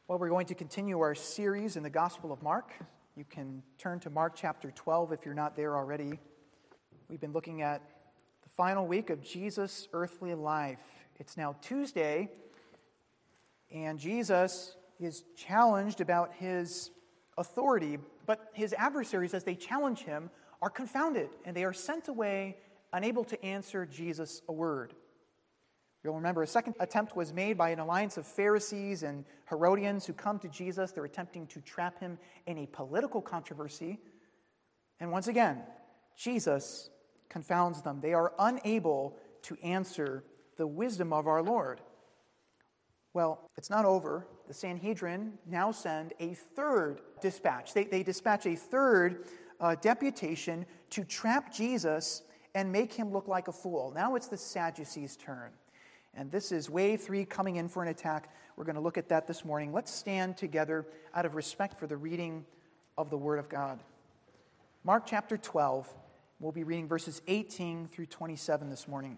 Well, we're going to continue our series in the Gospel of Mark. You can turn to Mark chapter 12 if you're not there already. We've been looking at the final week of Jesus' earthly life. It's now Tuesday, and Jesus is challenged about his authority, but his adversaries, as they challenge him, are confounded, and they are sent away, unable to answer Jesus a word. You'll remember a second attempt was made by an alliance of Pharisees and Herodians who come to Jesus. They're attempting to trap him in a political controversy. And once again, Jesus confounds them. They are unable to answer the wisdom of our Lord. Well, it's not over. The Sanhedrin now send a third dispatch. They dispatch a third deputation to trap Jesus and make him look like a fool. Now it's the Sadducees' turn. And this is wave 3 coming in for an attack. We're going to look at that this morning. Let's stand together out of respect for the reading of the Word of God. Mark chapter 12. We'll be reading verses 18 through 27 this morning.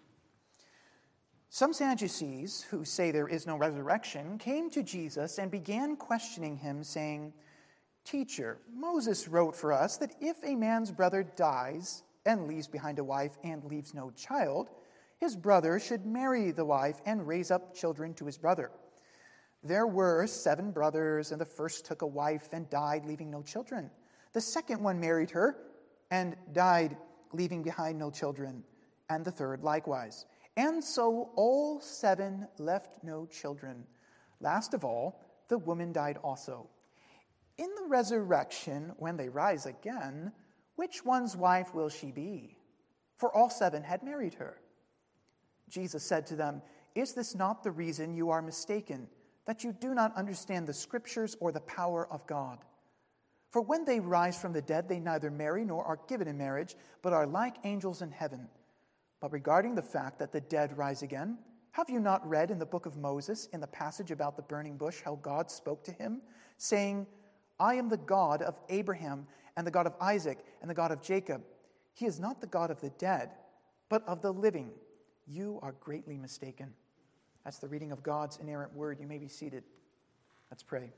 Some Sadducees, who say there is no resurrection, came to Jesus and began questioning him, saying, "Teacher, Moses wrote for us that if a man's brother dies and leaves behind a wife and leaves no child, his brother should marry the wife and raise up children to his brother. There were 7 brothers, and the first took a wife and died, leaving no children. The second one married her and died, leaving behind no children, and the third likewise. And so all 7 left no children. Last of all, the woman died also. In the resurrection, when they rise again, which one's wife will she be? For all 7 had married her." Jesus said to them, "Is this not the reason you are mistaken, that you do not understand the Scriptures or the power of God? For when they rise from the dead, they neither marry nor are given in marriage, but are like angels in heaven. But regarding the fact that the dead rise again, have you not read in the book of Moses, in the passage about the burning bush, how God spoke to him, saying, 'I am the God of Abraham and the God of Isaac and the God of Jacob.' He is not the God of the dead, but of the living. You are greatly mistaken." That's the reading of God's inerrant word. You may be seated. Let's pray.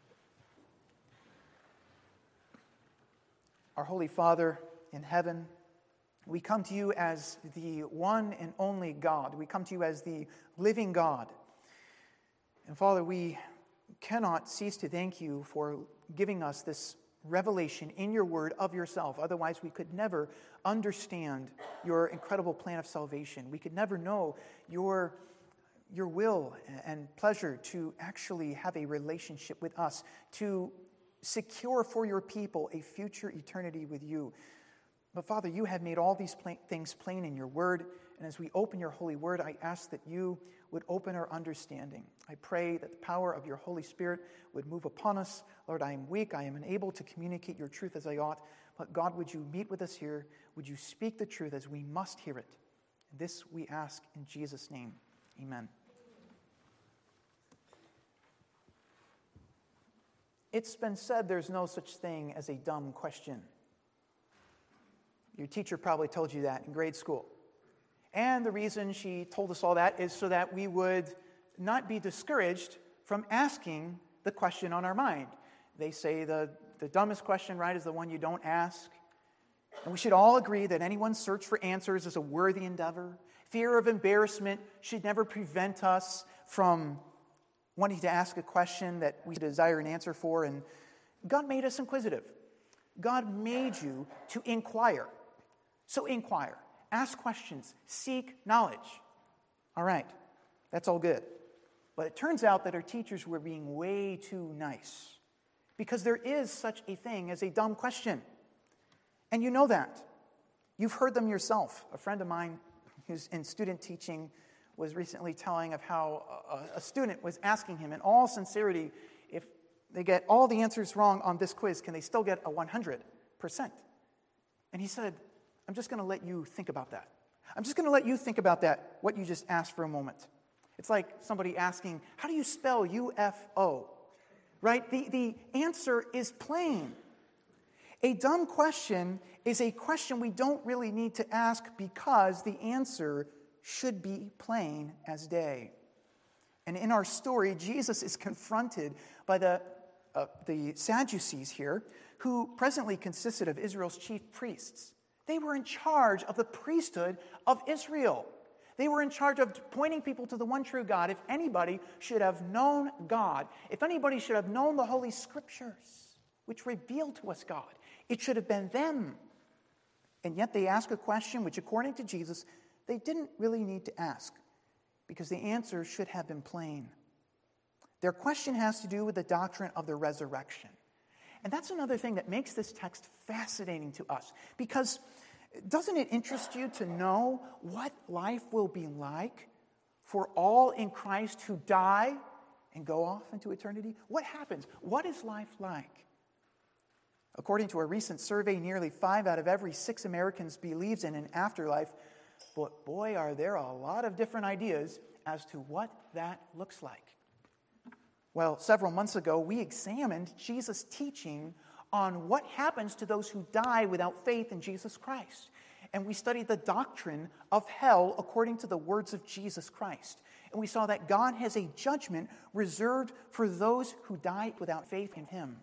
Our Holy Father in heaven, we come to you as the one and only God. We come to you as the living God. And Father, we cannot cease to thank you for giving us this revelation in your word of yourself. Otherwise, we could never understand your incredible plan of salvation. We could never know your will and pleasure to actually have a relationship with us, to secure for your people a future eternity with you. But Father, you have made all these things plain in your word. And as we open your holy word, I ask that you would open our understanding. I pray that the power of your Holy Spirit would move upon us. Lord, I am weak. I am unable to communicate your truth as I ought. But God, would you meet with us here? Would you speak the truth as we must hear it? This we ask in Jesus' name. Amen. It's been said there's no such thing as a dumb question. Your teacher probably told you that in grade school. And the reason she told us all that is so that we would not be discouraged from asking the question on our mind. They say the dumbest question, right, is the one you don't ask. And we should all agree that anyone's search for answers is a worthy endeavor. Fear of embarrassment should never prevent us from wanting to ask a question that we desire an answer for. And God made us inquisitive. God made you to inquire. So inquire. Ask questions. Seek knowledge. All right. That's all good. But it turns out that our teachers were being way too nice, because there is such a thing as a dumb question. And you know that. You've heard them yourself. A friend of mine who's in student teaching was recently telling of how a student was asking him in all sincerity, if they get all the answers wrong on this quiz, can they still get a 100%? And he said, "I'm just going to let you think about that. I'm just going to let you think about that, what you just asked for a moment." It's like somebody asking, how do you spell UFO? Right? The answer is plain. A dumb question is a question we don't really need to ask because the answer should be plain as day. And in our story, Jesus is confronted by the Sadducees here, who presently consisted of Israel's chief priests. They were in charge of the priesthood of Israel. They were in charge of pointing people to the one true God. If anybody should have known God, if anybody should have known the Holy Scriptures, which reveal to us God, it should have been them. And yet they ask a question which, according to Jesus, they didn't really need to ask, because the answer should have been plain. Their question has to do with the doctrine of the resurrection. And that's another thing that makes this text fascinating to us, because doesn't it interest you to know what life will be like for all in Christ who die and go off into eternity? What happens? What is life like? According to a recent survey, nearly 5 out of every 6 Americans believes in an afterlife. But boy, are there a lot of different ideas as to what that looks like. Well, several months ago, we examined Jesus' teaching on what happens to those who die without faith in Jesus Christ. And we studied the doctrine of hell according to the words of Jesus Christ. And we saw that God has a judgment reserved for those who die without faith in him.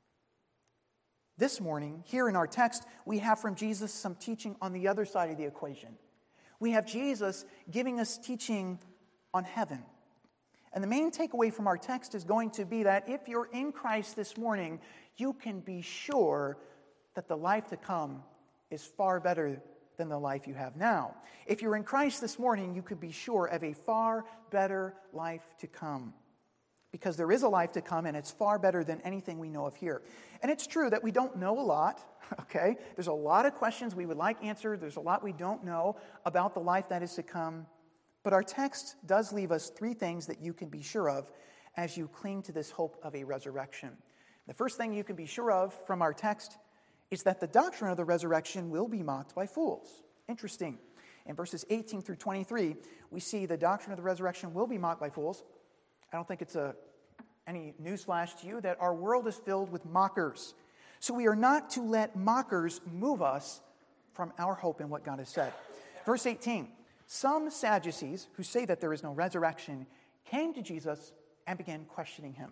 This morning, here in our text, we have from Jesus some teaching on the other side of the equation. We have Jesus giving us teaching on heaven. And the main takeaway from our text is going to be that if you're in Christ this morning, you can be sure that the life to come is far better than the life you have now. If you're in Christ this morning, you could be sure of a far better life to come. Because there is a life to come, and it's far better than anything we know of here. And it's true that we don't know a lot, okay? There's a lot of questions we would like answered. There's a lot we don't know about the life that is to come. But our text does leave us 3 things that you can be sure of as you cling to this hope of a resurrection. The first thing you can be sure of from our text is that the doctrine of the resurrection will be mocked by fools. Interesting. In verses 18 through 23, we see the doctrine of the resurrection will be mocked by fools. I don't think it's any newsflash to you that our world is filled with mockers. So we are not to let mockers move us from our hope in what God has said. Verse 18, some Sadducees who say that there is no resurrection came to Jesus and began questioning him.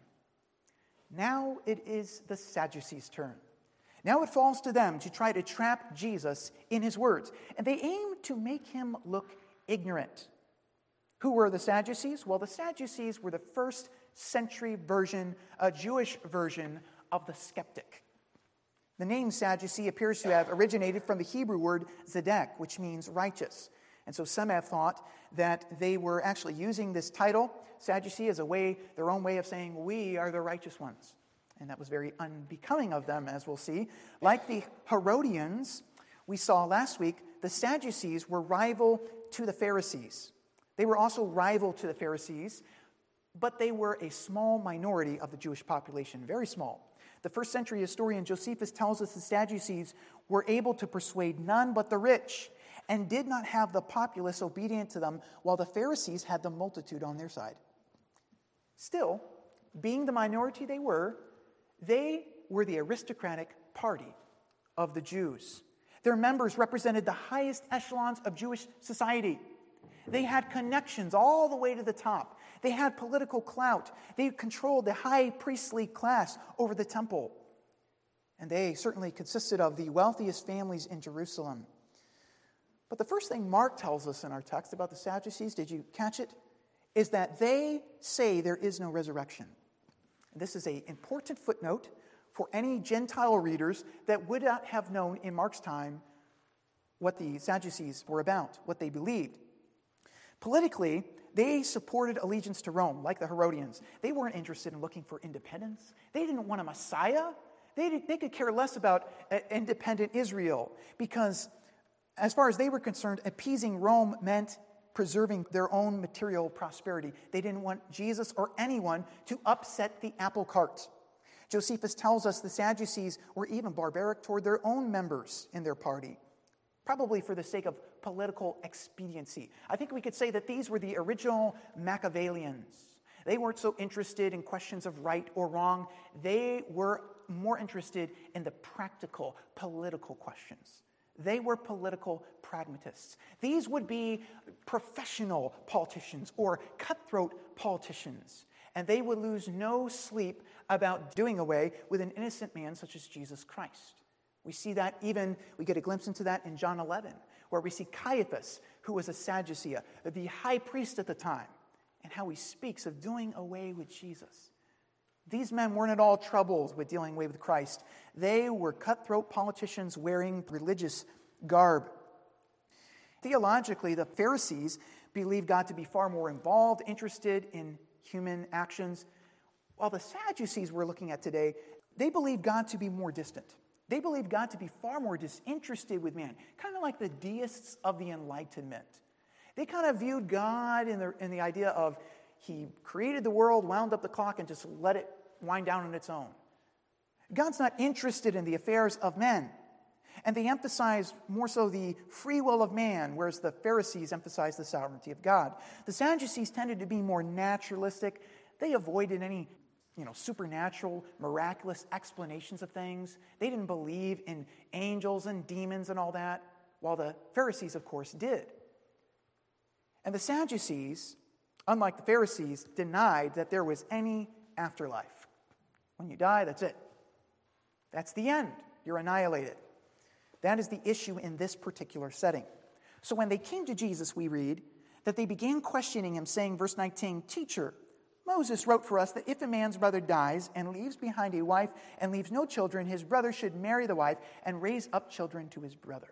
Now it is the Sadducees' turn. Now it falls to them to try to trap Jesus in his words, and they aim to make him look ignorant. Who were the Sadducees? Well, the Sadducees were the first century version, a Jewish version of the skeptic. The name Sadducee appears to have originated from the Hebrew word zedek, which means righteous. And so some have thought that they were actually using this title, Sadducee, as their own way of saying, we are the righteous ones. And that was very unbecoming of them, as we'll see. Like the Herodians we saw last week, the Sadducees were rival to the Pharisees. They were also rival to the Pharisees, but they were a small minority of the Jewish population, very small. The first century historian Josephus tells us the Sadducees were able to persuade none but the rich and did not have the populace obedient to them, while the Pharisees had the multitude on their side. Still, being the minority they were the aristocratic party of the Jews. Their members represented the highest echelons of Jewish society. They had connections all the way to the top. They had political clout. They controlled the high priestly class over the temple. And they certainly consisted of the wealthiest families in Jerusalem. But the first thing Mark tells us in our text about the Sadducees, did you catch it? Is that they say there is no resurrection. This is an important footnote for any Gentile readers that would not have known in Mark's time what the Sadducees were about, what they believed. Politically, they supported allegiance to Rome, like the Herodians. They weren't interested in looking for independence. They didn't want a Messiah. They could care less about independent Israel, because as far as they were concerned, appeasing Rome meant preserving their own material prosperity. They didn't want Jesus or anyone to upset the apple cart. Josephus tells us the Sadducees were even barbaric toward their own members in their party, probably for the sake of political expediency. I think we could say that these were the original Machiavellians. They weren't so interested in questions of right or wrong. They were more interested in the practical, political questions. They were political pragmatists. These would be professional politicians or cutthroat politicians. And they would lose no sleep about doing away with an innocent man such as Jesus Christ. We see that we get a glimpse into that in John 11, where we see Caiaphas, who was a Sadducee, the high priest at the time, and how he speaks of doing away with Jesus. These men weren't at all troubled with dealing away with Christ. They were cutthroat politicians wearing religious garb. Theologically, the Pharisees believed God to be far more involved, interested in human actions, while the Sadducees we're looking at today, they believed God to be more distant. They believed God to be far more disinterested with man, kind of like the deists of the Enlightenment. They kind of viewed God in the idea of he created the world, wound up the clock, and just let it wind down on its own. God's not interested in the affairs of men. And they emphasize more so the free will of man, whereas the Pharisees emphasized the sovereignty of God. The Sadducees tended to be more naturalistic. They avoided any supernatural, miraculous explanations of things. They didn't believe in angels and demons and all that, while the Pharisees, of course, did. And the Sadducees, unlike the Pharisees, denied that there was any afterlife. When you die, that's it. That's the end. You're annihilated. That is the issue in this particular setting. So when they came to Jesus, we read that they began questioning him, saying, verse 19, "Teacher, Moses wrote for us that if a man's brother dies and leaves behind a wife and leaves no children, his brother should marry the wife and raise up children to his brother."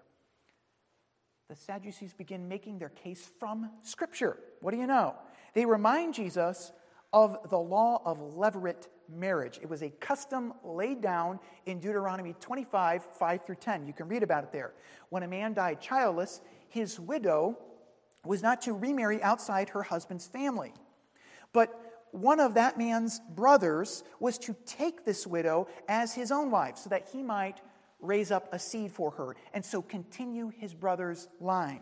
The Sadducees begin making their case from Scripture. What do you know? They remind Jesus of the law of levirate marriage. It was a custom laid down in Deuteronomy 25, 5 through 10. You can read about it there. When a man died childless, his widow was not to remarry outside her husband's family. But one of that man's brothers was to take this widow as his own wife so that he might raise up a seed for her and so continue his brother's line.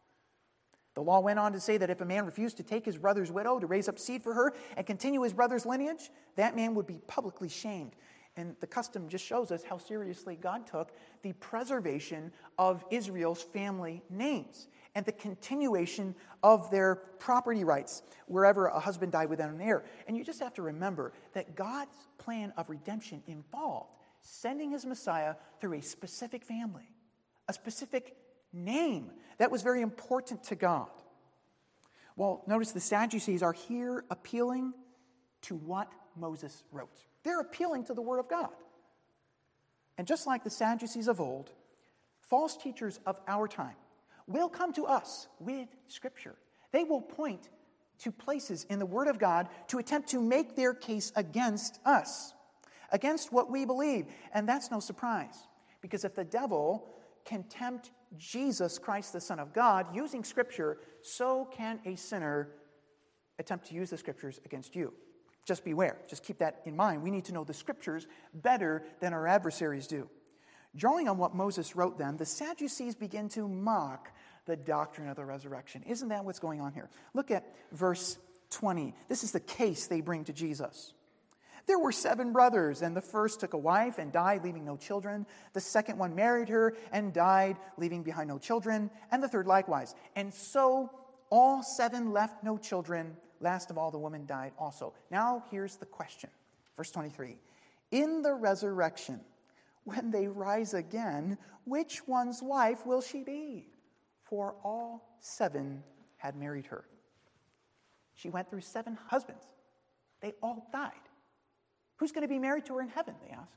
The law went on to say that if a man refused to take his brother's widow to raise up seed for her and continue his brother's lineage, that man would be publicly shamed. And the custom just shows us how seriously God took the preservation of Israel's family names and the continuation of their property rights wherever a husband died without an heir. And you just have to remember that God's plan of redemption involved sending his Messiah through a specific family, a specific name that was very important to God. Well, notice the Sadducees are here appealing to what Moses wrote. They're appealing to the Word of God. And just like the Sadducees of old, false teachers of our time will come to us with Scripture. They will point to places in the Word of God to attempt to make their case against us, against what we believe. And that's no surprise, because if the devil can tempt Jesus Christ, the Son of God, using Scripture, so can a sinner attempt to use the Scriptures against you. Just beware. Just keep that in mind. We need to know the Scriptures better than our adversaries do. Drawing on what Moses wrote then, the Sadducees begin to mock the doctrine of the resurrection. Isn't that what's going on here? Look at verse 20. This is the case they bring to Jesus. There were 7 brothers, and the first took a wife and died, leaving no children. The second one married her and died, leaving behind no children. And the third likewise. And so all 7 left no children. Last of all, the woman died also. Now here's the question. Verse 23. In the resurrection, when they rise again, which one's wife will she be? For all 7 had married her. She went through 7 husbands. They all died. Who's going to be married to her in heaven, they ask.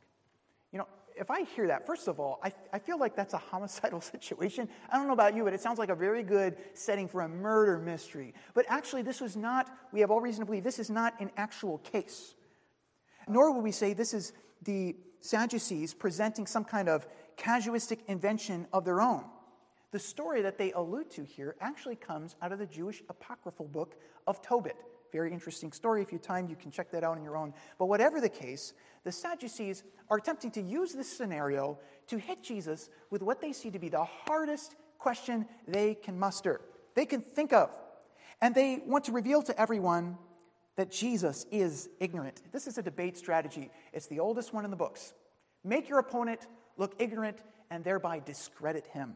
If I hear that, first of all, I feel like that's a homicidal situation. I don't know about you, but it sounds like a very good setting for a murder mystery. But actually, we have all reason to believe this is not an actual case. Nor would we say this is the Sadducees presenting some kind of casuistic invention of their own. The story that they allude to here actually comes out of the Jewish apocryphal book of Tobit. Very interesting story. If you have time, you can check that out on your own. But whatever the case, the Sadducees are attempting to use this scenario to hit Jesus with what they see to be the hardest question they can muster, they can think of. And they want to reveal to everyone that Jesus is ignorant. This is a debate strategy. It's the oldest one in the books. Make your opponent look ignorant, and thereby discredit him.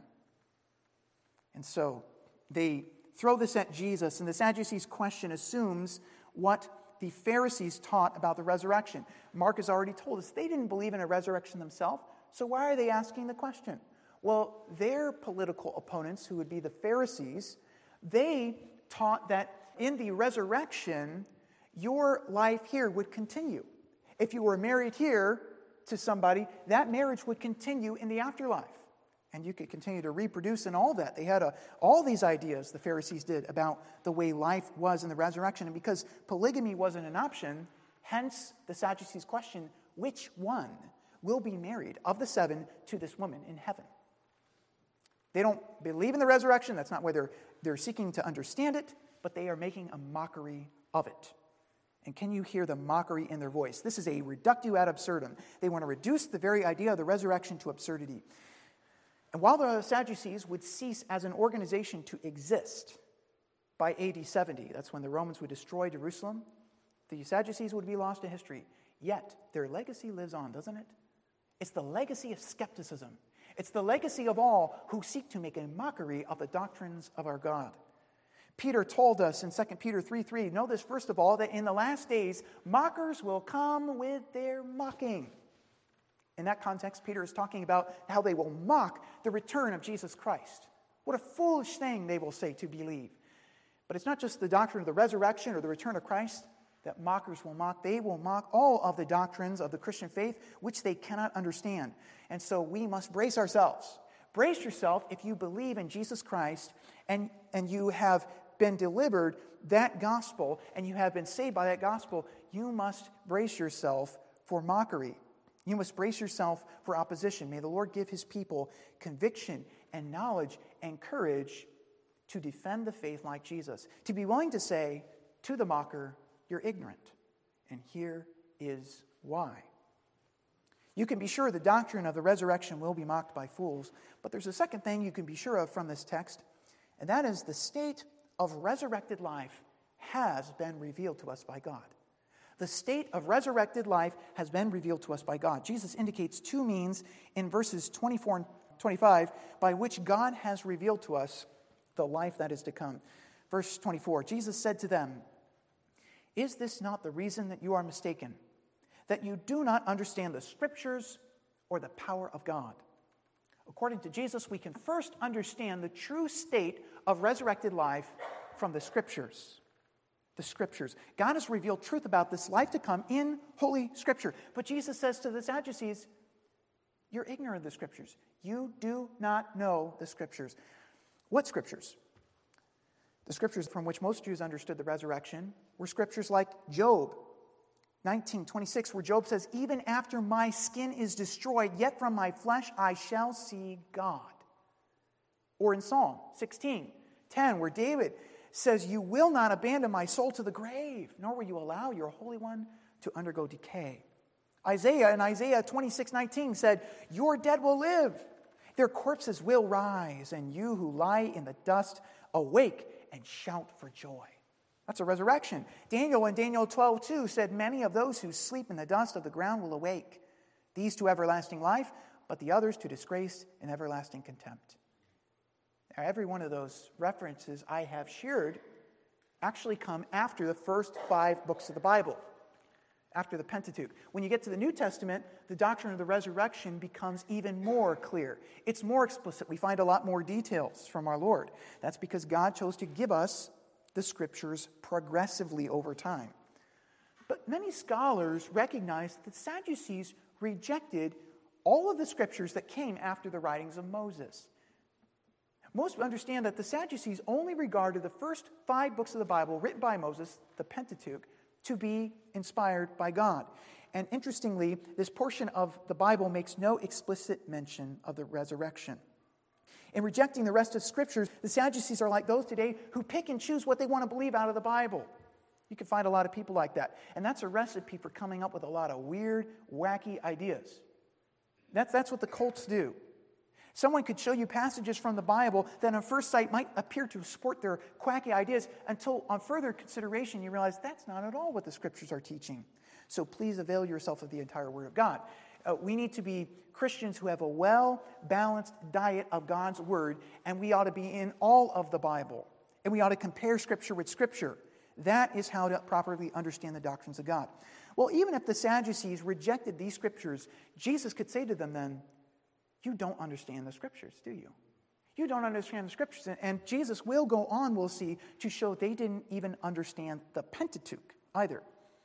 And so they throw this at Jesus, and the Sadducees' question assumes what the Pharisees taught about the resurrection. Mark has already told us they didn't believe in a resurrection themselves, so why are they asking the question? Well, their political opponents, who would be the Pharisees, they taught that in the resurrection, your life here would continue. If you were married here to somebody, that marriage would continue in the afterlife. And you could continue to reproduce and all that. They had all these ideas, the Pharisees did, about the way life was in the resurrection. And because polygamy wasn't an option, hence the Sadducees' question, which one will be married of the 7 to this woman in heaven? They don't believe in the resurrection. That's not why they're seeking to understand it, but they are making a mockery of it. And can you hear the mockery in their voice? This is a reductio ad absurdum. They want to reduce the very idea of the resurrection to absurdity. And while the Sadducees would cease as an organization to exist by AD 70, that's when the Romans would destroy Jerusalem, the Sadducees would be lost to history. Yet their legacy lives on, doesn't it? It's the legacy of skepticism. It's the legacy of all who seek to make a mockery of the doctrines of our God. Peter told us in 2 Peter 3:3, know this first of all, that in the last days, mockers will come with their mocking. In that context, Peter is talking about how they will mock the return of Jesus Christ. What a foolish thing they will say to believe. But it's not just the doctrine of the resurrection or the return of Christ that mockers will mock. They will mock all of the doctrines of the Christian faith, which they cannot understand. And so we must brace ourselves. Brace yourself if you believe in Jesus Christ and you have been delivered that gospel and you have been saved by that gospel. You must brace yourself for mockery. You must brace yourself for opposition. May the Lord give his people conviction and knowledge and courage to defend the faith like Jesus. To be willing to say to the mocker, you're ignorant. And here is why. You can be sure the doctrine of the resurrection will be mocked by fools. But there's a second thing you can be sure of from this text, and that is the state of resurrected life has been revealed to us by God. The state of resurrected life has been revealed to us by God. Jesus indicates two means in verses 24 and 25 by which God has revealed to us the life that is to come. Verse 24, Jesus said to them, is this not the reason that you are mistaken, that you do not understand the Scriptures or the power of God? According to Jesus, we can first understand the true state of resurrected life from the Scriptures. The Scriptures. God has revealed truth about this life to come in Holy Scripture. But Jesus says to the Sadducees, you're ignorant of the Scriptures. You do not know the Scriptures. What Scriptures? The Scriptures from which most Jews understood the resurrection were Scriptures like Job 19:26, where Job says, even after my skin is destroyed, yet from my flesh I shall see God. Or in Psalm 16:10, where David says, you will not abandon my soul to the grave, nor will you allow your Holy One to undergo decay. Isaiah in Isaiah 26:19 said, your dead will live, their corpses will rise, and you who lie in the dust awake and shout for joy. That's a resurrection. Daniel in Daniel 12:2 said, many of those who sleep in the dust of the ground will awake, these to everlasting life, but the others to disgrace and everlasting contempt. Now, every one of those references I have shared actually come after the first 5 books of the Bible, after the Pentateuch. When you get to the New Testament, the doctrine of the resurrection becomes even more clear. It's more explicit. We find a lot more details from our Lord. That's because God chose to give us the Scriptures progressively over time. But many scholars recognize that the Sadducees rejected all of the Scriptures that came after the writings of Moses. Most understand that the Sadducees only regarded the first 5 books of the Bible written by Moses, the Pentateuch, to be inspired by God. And interestingly, this portion of the Bible makes no explicit mention of the resurrection. In rejecting the rest of Scriptures, the Sadducees are like those today who pick and choose what they want to believe out of the Bible. You can find a lot of people like that. And that's a recipe for coming up with a lot of weird, wacky ideas. That's what the cults do. Someone could show you passages from the Bible that on first sight might appear to support their quacky ideas until on further consideration you realize that's not at all what the Scriptures are teaching. So please avail yourself of the entire Word of God. We need to be Christians who have a well-balanced diet of God's Word, and we ought to be in all of the Bible. And we ought to compare Scripture with Scripture. That is how to properly understand the doctrines of God. Well, even if the Sadducees rejected these Scriptures, Jesus could say to them then, you don't understand the Scriptures, do you? You don't understand the Scriptures. And Jesus will go on, we'll see, to show they didn't even understand the Pentateuch either.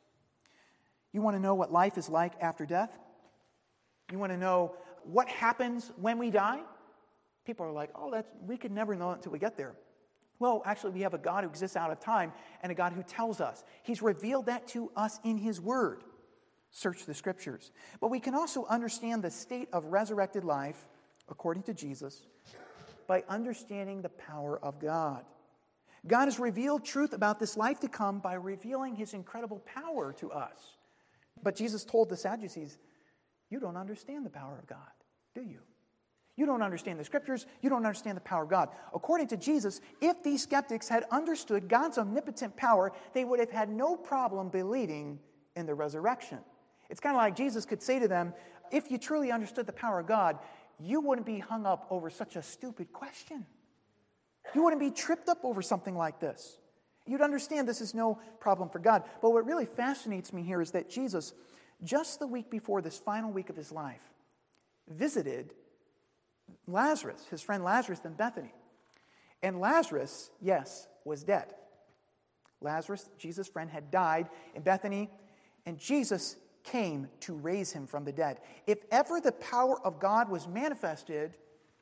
You want to know what life is like after death? You want to know what happens when we die? People are like, we could never know it until we get there. Well, actually, we have a God who exists out of time and a God who tells us. He's revealed that to us in His Word. Search the Scriptures. But we can also understand the state of resurrected life, according to Jesus, by understanding the power of God. God has revealed truth about this life to come by revealing His incredible power to us. But Jesus told the Sadducees, you don't understand the power of God, do you? You don't understand the Scriptures. You don't understand the power of God. According to Jesus, if these skeptics had understood God's omnipotent power, they would have had no problem believing in the resurrection. It's kind of like Jesus could say to them, if you truly understood the power of God, you wouldn't be hung up over such a stupid question. You wouldn't be tripped up over something like this. You'd understand this is no problem for God. But what really fascinates me here is that Jesus, just the week before this final week of His life, visited Lazarus, his friend Lazarus in Bethany. And Lazarus, yes, was dead. Lazarus, Jesus' friend, had died in Bethany, and Jesus came to raise him from the dead. If ever the power of God was manifested,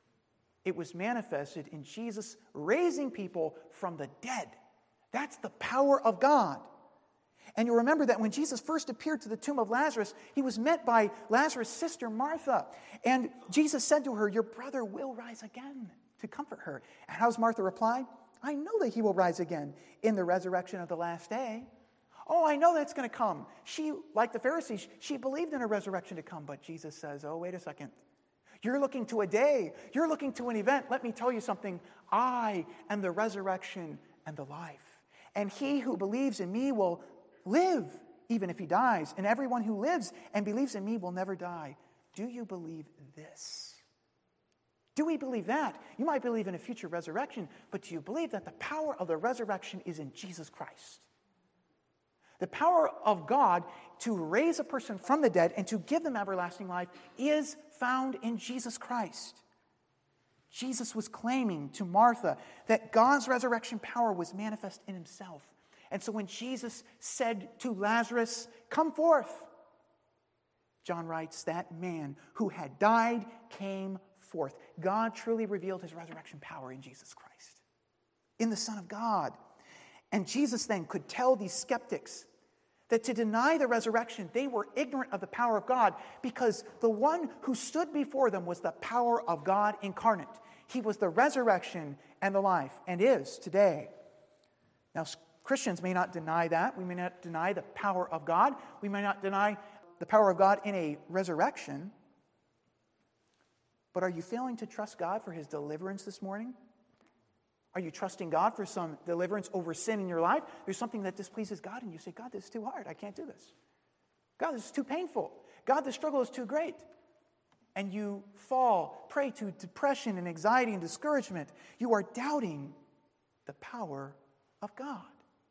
it was manifested in Jesus raising people from the dead. That's the power of God. And you remember that when Jesus first appeared to the tomb of Lazarus, He was met by Lazarus' sister Martha. And Jesus said to her, your brother will rise again, to comfort her. And how does Martha reply? I know that He will rise again in the resurrection of the last day. Oh, I know that's going to come. She, like the Pharisees, she believed in a resurrection to come. But Jesus says, oh, wait a second. You're looking to a day. You're looking to an event. Let me tell you something. I am the resurrection and the life. And he who believes in me will live, even if he dies. And everyone who lives and believes in me will never die. Do you believe this? Do we believe that? You might believe in a future resurrection, but do you believe that the power of the resurrection is in Jesus Christ? The power of God to raise a person from the dead and to give them everlasting life is found in Jesus Christ. Jesus was claiming to Martha that God's resurrection power was manifest in Himself. And so when Jesus said to Lazarus, come forth, John writes, that man who had died came forth. God truly revealed His resurrection power in Jesus Christ, in the Son of God. And Jesus then could tell these skeptics that to deny the resurrection, they were ignorant of the power of God, because the one who stood before them was the power of God incarnate. He was the resurrection and the life, and is today. Now, Christians may not deny that. We may not deny the power of God. We may not deny the power of God in a resurrection. But are you failing to trust God for His deliverance this morning? Are you trusting God for some deliverance over sin in your life? There's something that displeases God, and you say, God, this is too hard. I can't do this. God, this is too painful. God, the struggle is too great. And you fall prey to depression and anxiety and discouragement. You are doubting the power of God.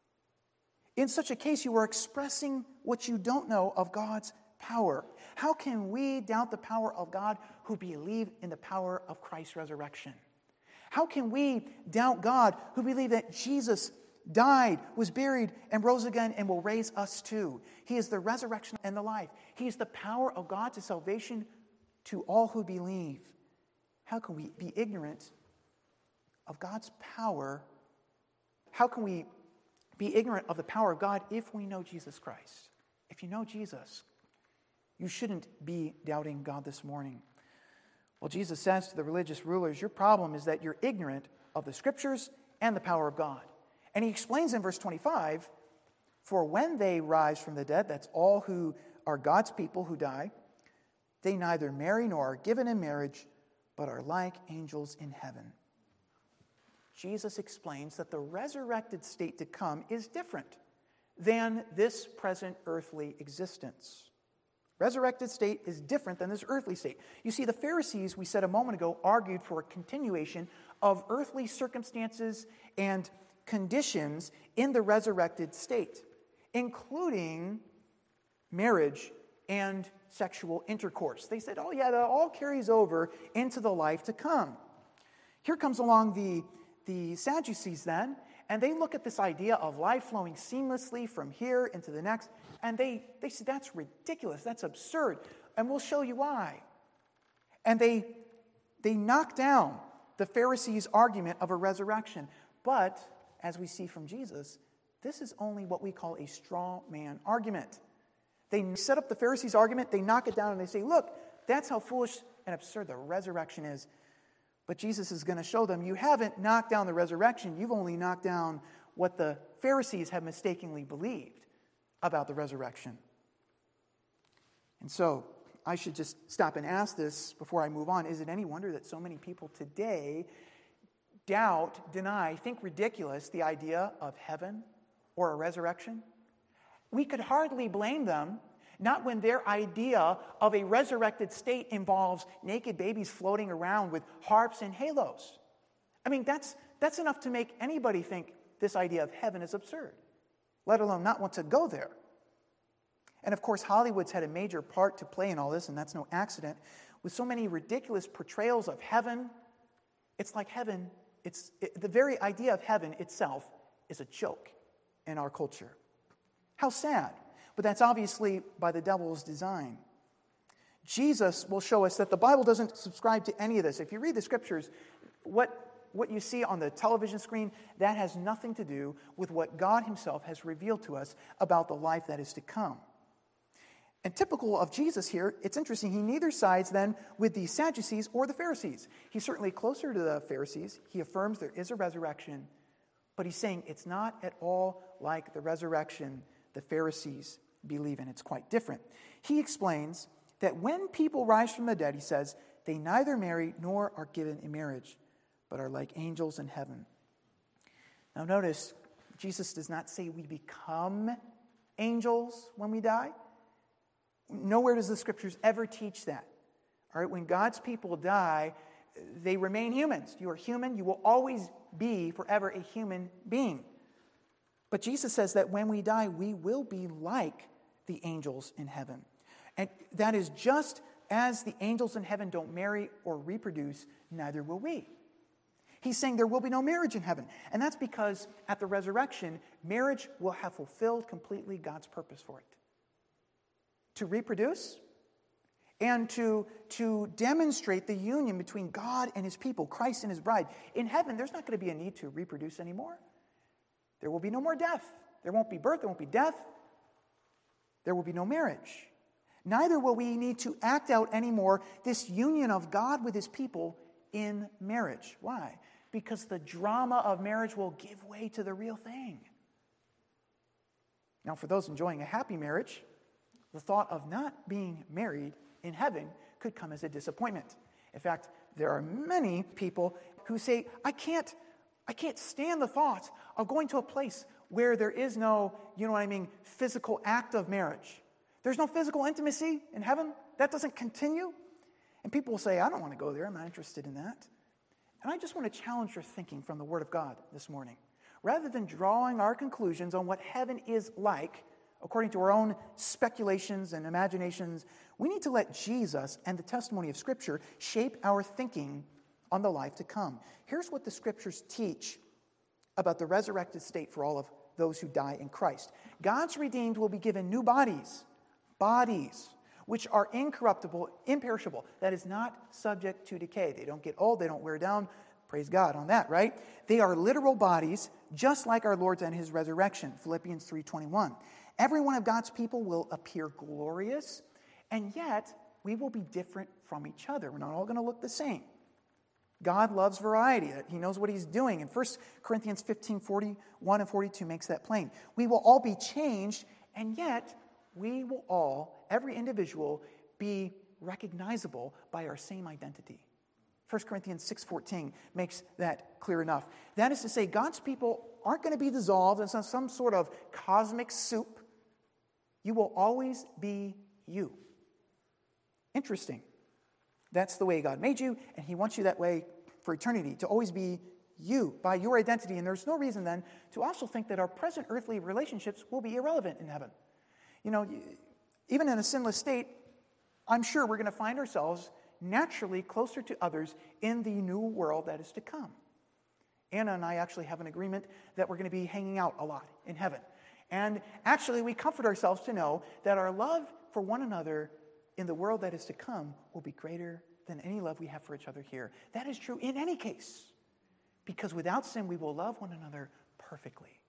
In such a case, you are expressing what you don't know of God's power. How can we doubt the power of God who believe in the power of Christ's resurrection? How can we doubt God who believe that Jesus died, was buried, and rose again and will raise us too? He is the resurrection and the life. He is the power of God to salvation to all who believe. How can we be ignorant of God's power? How can we be ignorant of the power of God if we know Jesus Christ? If you know Jesus, you shouldn't be doubting God this morning. Well, Jesus says to the religious rulers, your problem is that you're ignorant of the Scriptures and the power of God. And He explains in verse 25, for when they rise from the dead, that's all who are God's people who die, they neither marry nor are given in marriage, but are like angels in heaven. Jesus explains that the resurrected state to come is different than this present earthly existence. Resurrected state is different than this earthly state. You see, the Pharisees, we said a moment ago, argued for a continuation of earthly circumstances and conditions in the resurrected state, including marriage and sexual intercourse. They said, oh yeah, that all carries over into the life to come. Here comes along the Sadducees then, and they look at this idea of life flowing seamlessly from here into the next, and they say, that's ridiculous, that's absurd, and we'll show you why. And they knock down the Pharisees' argument of a resurrection. But, as we see from Jesus, this is only what we call a straw man argument. They set up the Pharisees' argument, they knock it down, and they say, look, that's how foolish and absurd the resurrection is. But Jesus is going to show them, you haven't knocked down the resurrection, you've only knocked down what the Pharisees have mistakenly believed about the resurrection. And so, I should just stop and ask this before I move on. Is it any wonder that so many people today doubt, deny, think ridiculous the idea of heaven or a resurrection? We could hardly blame them, not when their idea of a resurrected state involves naked babies floating around with harps and halos. I mean, that's enough to make anybody think this idea of heaven is absurd, let alone not want to go there. And of course, Hollywood's had a major part to play in all this, and that's no accident. With so many ridiculous portrayals of heaven, it's like heaven, the very idea of heaven itself is a joke in our culture. How sad. But that's obviously by the devil's design. Jesus will show us that the Bible doesn't subscribe to any of this. If you read the scriptures, what you see on the television screen, that has nothing to do with what God himself has revealed to us about the life that is to come. And typical of Jesus here, it's interesting, he neither sides then with the Sadducees or the Pharisees. He's certainly closer to the Pharisees. He affirms there is a resurrection, but he's saying it's not at all like the resurrection the Pharisees believe in. It's quite different. He explains that when people rise from the dead, he says, they neither marry nor are given in marriage, but are like angels in heaven. Now notice, Jesus does not say we become angels when we die. Nowhere does the scriptures ever teach that. All right, when God's people die, they remain humans. You are human. You will always be forever a human being. But Jesus says that when we die, we will be like the angels in heaven. And that is just as the angels in heaven don't marry or reproduce, neither will we. He's saying there will be no marriage in heaven. And that's because at the resurrection, marriage will have fulfilled completely God's purpose for it. To reproduce and to demonstrate the union between God and his people, Christ and his bride. In heaven, there's not going to be a need to reproduce anymore. There will be no more death. There won't be birth. There won't be death. There will be no marriage. Neither will we need to act out anymore this union of God with his people in marriage. Why? Because the drama of marriage will give way to the real thing. Now, for those enjoying a happy marriage, the thought of not being married in heaven could come as a disappointment. In fact, there are many people who say, I can't stand the thought of going to a place where there is no, physical act of marriage. There's no physical intimacy in heaven. That doesn't continue. And people will say, I don't want to go there. I'm not interested in that. And I just want to challenge your thinking from the Word of God this morning. Rather than drawing our conclusions on what heaven is like, according to our own speculations and imaginations, we need to let Jesus and the testimony of Scripture shape our thinking on the life to come. Here's what the Scriptures teach about the resurrected state for all of those who die in Christ. God's redeemed will be given new bodies which are incorruptible, imperishable, that is not subject to decay. They don't get old, they don't wear down. Praise God on that, right? They are literal bodies, just like our Lord's and his resurrection, Philippians 3:21. Every one of God's people will appear glorious, and yet we will be different from each other. We're not all going to look the same. God loves variety. He knows what he's doing. And 1 Corinthians 15:41 and 42 makes that plain. We will all be changed, and yet we will all, every individual, be recognizable by our same identity. 1 Corinthians 6:14 makes that clear enough. That is to say, God's people aren't going to be dissolved in some sort of cosmic soup. You will always be you. Interesting. That's the way God made you, and he wants you that way for eternity, to always be you, by your identity. And there's no reason then to also think that our present earthly relationships will be irrelevant in heaven. You know, even in a sinless state, I'm sure we're going to find ourselves naturally closer to others in the new world that is to come. Anna and I actually have an agreement that we're going to be hanging out a lot in heaven. And actually, we comfort ourselves to know that our love for one another in the world that is to come will be greater than any love we have for each other here. That is true in any case, because without sin, we will love one another perfectly.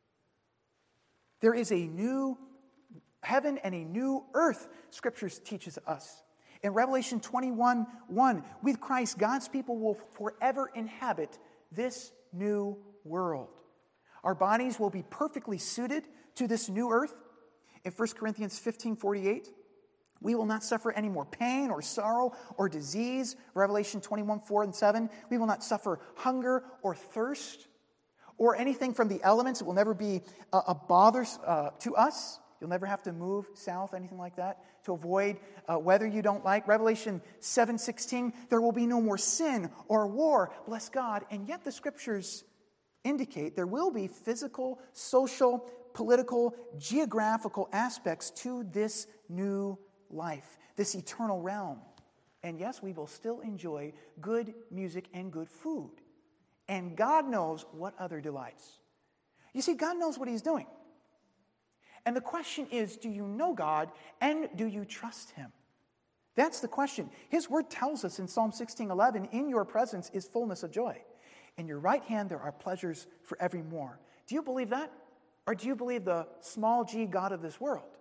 There is a new heaven and a new earth, Scriptures teaches us. In Revelation 21:1, with Christ, God's people will forever inhabit this new world. Our bodies will be perfectly suited to this new earth. In 1 Corinthians 15:48, we will not suffer any more pain or sorrow or disease. Revelation 21:4-7, we will not suffer hunger or thirst or anything from the elements. It will never be a bother to us. You'll never have to move south, anything like that, to avoid weather you don't like. Revelation 7:16, there will be no more sin or war, bless God. And yet the Scriptures indicate there will be physical, social, political, geographical aspects to this new life, this eternal realm. And yes, we will still enjoy good music and good food. And God knows what other delights. You see, God knows what he's doing. And the question is, do you know God and do you trust him? That's the question. His word tells us in Psalm 16:11, in your presence is fullness of joy. In your right hand there are pleasures for evermore. Do you believe that? Or do you believe the small g God of this world?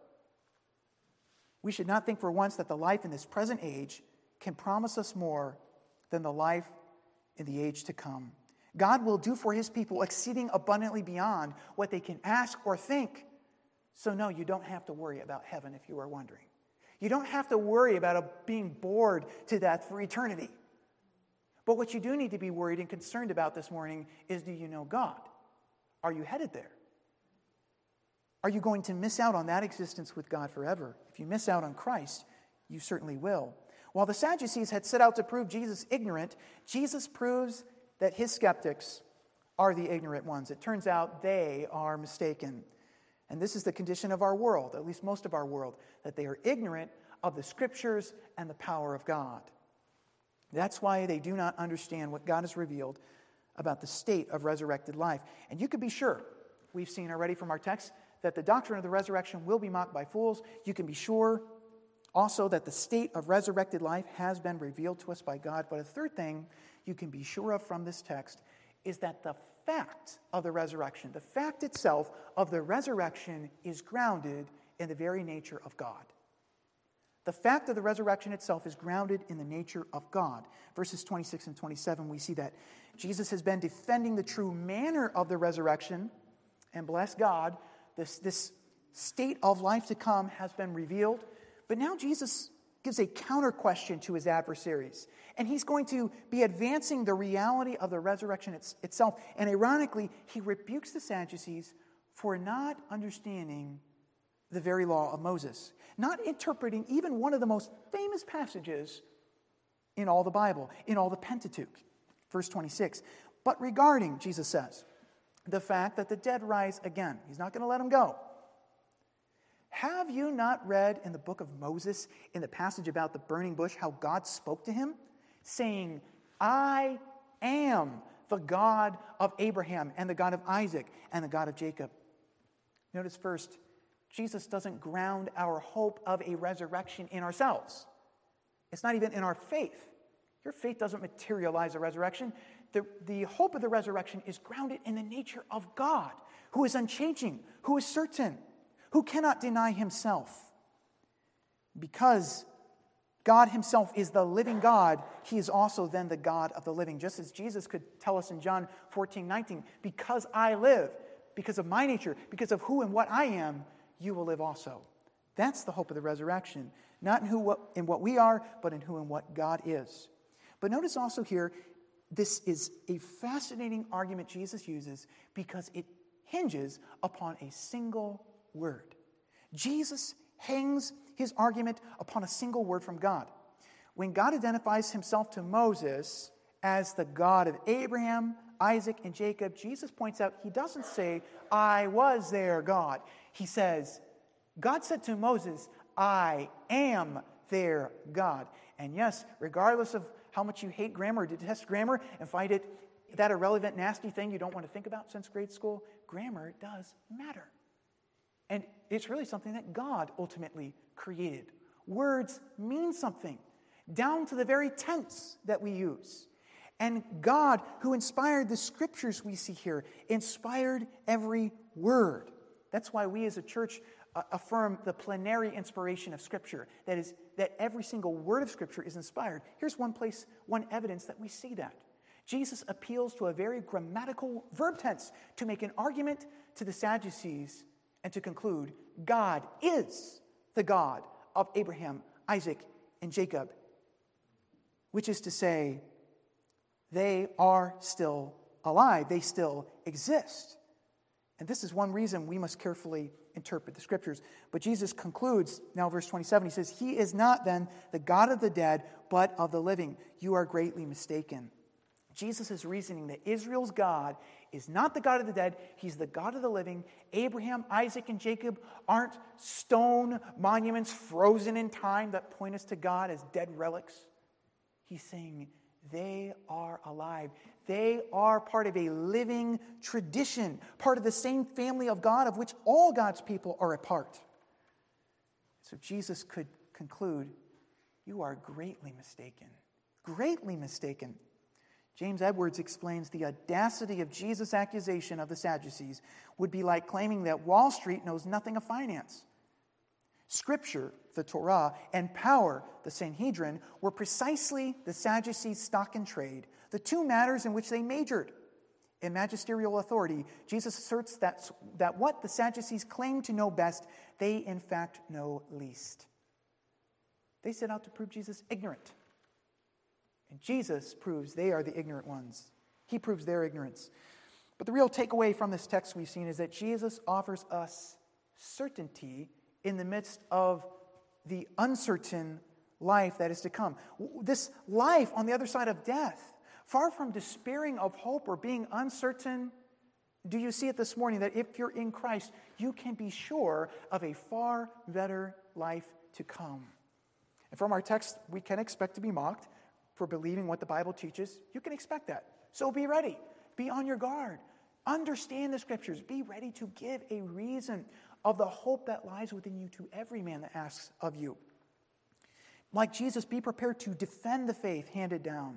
We should not think for once that the life in this present age can promise us more than the life in the age to come. God will do for his people exceeding abundantly beyond what they can ask or think. So no, you don't have to worry about heaven if you are wondering. You don't have to worry about being bored to death for eternity. But what you do need to be worried and concerned about this morning is, do you know God? Are you headed there? Are you going to miss out on that existence with God forever? If you miss out on Christ, you certainly will. While the Sadducees had set out to prove Jesus ignorant, Jesus proves that his skeptics are the ignorant ones. It turns out they are mistaken. And this is the condition of our world, at least most of our world, that they are ignorant of the Scriptures and the power of God. That's why they do not understand what God has revealed about the state of resurrected life. And you can be sure, we've seen already from our text, that the doctrine of the resurrection will be mocked by fools. You can be sure also that the state of resurrected life has been revealed to us by God. But a third thing you can be sure of from this text is that the fact of the resurrection, the fact itself of the resurrection, is grounded in the very nature of God. The fact of the resurrection itself is grounded in the nature of God. Verses 26 and 27, we see that Jesus has been defending the true manner of the resurrection, and bless God, this state of life to come has been revealed. But now Jesus gives a counter question to his adversaries. And he's going to be advancing the reality of the resurrection itself. And ironically, he rebukes the Sadducees for not understanding the very law of Moses, not interpreting even one of the most famous passages in all the Bible, in all the Pentateuch. Verse 26, but regarding, Jesus says, the fact that the dead rise again. He's not going to let them go. Have you not read in the book of Moses, in the passage about the burning bush, how God spoke to him, saying, I am the God of Abraham and the God of Isaac and the God of Jacob. Notice first, Jesus doesn't ground our hope of a resurrection in ourselves. It's not even in our faith. Your faith doesn't materialize a resurrection. The hope of the resurrection is grounded in the nature of God, who is unchanging, who is certain, who cannot deny himself. Because God himself is the living God, he is also then the God of the living. Just as Jesus could tell us in John 14:19, because I live, because of my nature, because of who and what I am, you will live also. That's the hope of the resurrection. Not in what we are, but in who and what God is. But notice also here, this is a fascinating argument Jesus uses because it hinges upon a single word. Jesus hangs his argument upon a single word from God. When God identifies himself to Moses as the God of Abraham, Isaac, and Jacob, Jesus points out he doesn't say, I was their God. He says, God said to Moses, I am their God. And yes, regardless of how much you hate grammar or detest grammar and find it that irrelevant, nasty thing you don't want to think about since grade school, grammar does matter. And it's really something that God ultimately created. Words mean something, down to the very tense that we use. And God, who inspired the scriptures we see here, inspired every word. That's why we as a church affirm the plenary inspiration of Scripture. That is, that every single word of Scripture is inspired. Here's one place, one evidence that we see that. Jesus appeals to a very grammatical verb tense to make an argument to the Sadducees and to conclude, God is the God of Abraham, Isaac, and Jacob. Which is to say, they are still alive. They still exist. And this is one reason we must carefully interpret the Scriptures. But Jesus concludes, now verse 27, he says, He is not then the God of the dead, but of the living. You are greatly mistaken. Jesus is reasoning that Israel's God is not the God of the dead, he's the God of the living. Abraham, Isaac, and Jacob aren't stone monuments frozen in time that point us to God as dead relics. He's saying they are alive. They are part of a living tradition, part of the same family of God of which all God's people are a part. So Jesus could conclude, you are greatly mistaken. Greatly mistaken. James Edwards explains the audacity of Jesus' accusation of the Sadducees would be like claiming that Wall Street knows nothing of finance. Scripture, the Torah, and power, the Sanhedrin, were precisely the Sadducees' stock and trade, the two matters in which they majored. In magisterial authority, Jesus asserts that what the Sadducees claim to know best, they in fact know least. They set out to prove Jesus ignorant. And Jesus proves they are the ignorant ones. He proves their ignorance. But the real takeaway from this text we've seen is that Jesus offers us certainty in the midst of the uncertain life that is to come. This life on the other side of death, far from despairing of hope or being uncertain, do you see it this morning that if you're in Christ, you can be sure of a far better life to come? And from our text, we can expect to be mocked for believing what the Bible teaches. You can expect that. So be ready. Be on your guard. Understand the Scriptures. Be ready to give a reason of the hope that lies within you to every man that asks of you. Like Jesus, be prepared to defend the faith handed down.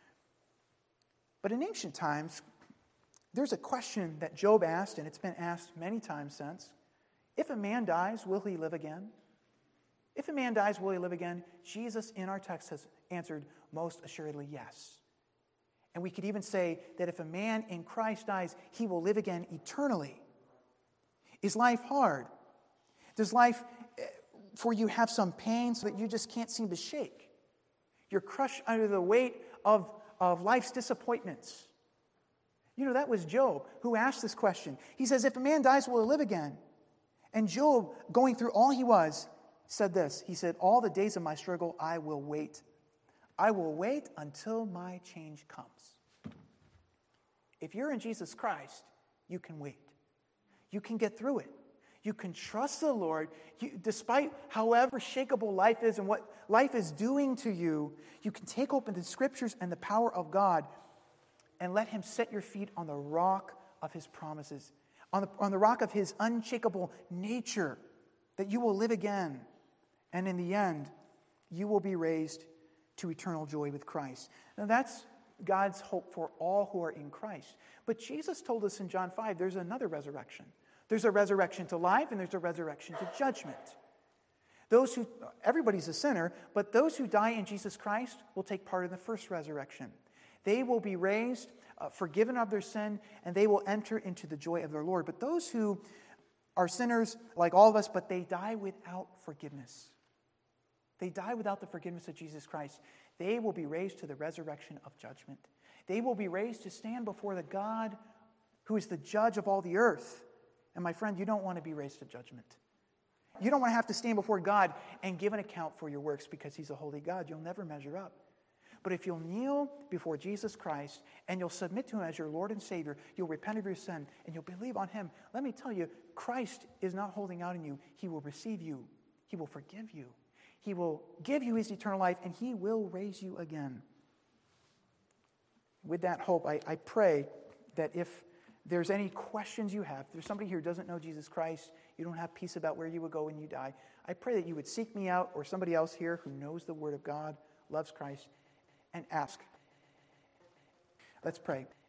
But in ancient times, there's a question that Job asked, and it's been asked many times since. If a man dies, will he live again? If a man dies, will he live again? Jesus in our text has answered most assuredly yes. And we could even say that if a man in Christ dies, he will live again eternally. Is life hard? Does life for you have some pain so that you just can't seem to shake? You're crushed under the weight of life's disappointments. You know, that was Job who asked this question. He says, if a man dies, will he live again? And Job, going through all he was, said this. He said, all the days of my struggle, I will wait. I will wait until my change comes. If you're in Jesus Christ, you can wait. You can get through it. You can trust the Lord. Despite however shakable life is and what life is doing to you, you can take open the Scriptures and the power of God and let Him set your feet on the rock of His promises, on the rock of His unshakable nature, that you will live again. And in the end, you will be raised to eternal joy with Christ. Now that's God's hope for all who are in Christ. But Jesus told us in John 5, there's another resurrection. There's a resurrection to life and there's a resurrection to judgment. Everybody's a sinner, but those who die in Jesus Christ will take part in the first resurrection. They will be raised, forgiven of their sin, and they will enter into the joy of their Lord. But those who are sinners, like all of us, but they die without forgiveness. They die without the forgiveness of Jesus Christ. They will be raised to the resurrection of judgment. They will be raised to stand before the God who is the judge of all the earth. And my friend, you don't want to be raised to judgment. You don't want to have to stand before God and give an account for your works because he's a holy God. You'll never measure up. But if you'll kneel before Jesus Christ and you'll submit to him as your Lord and Savior, you'll repent of your sin and you'll believe on him, let me tell you, Christ is not holding out on you. He will receive you. He will forgive you. He will give you his eternal life, and he will raise you again. With that hope, I pray that if there's any questions you have, if there's somebody here who doesn't know Jesus Christ, you don't have peace about where you would go when you die, I pray that you would seek me out or somebody else here who knows the Word of God, loves Christ, and ask. Let's pray.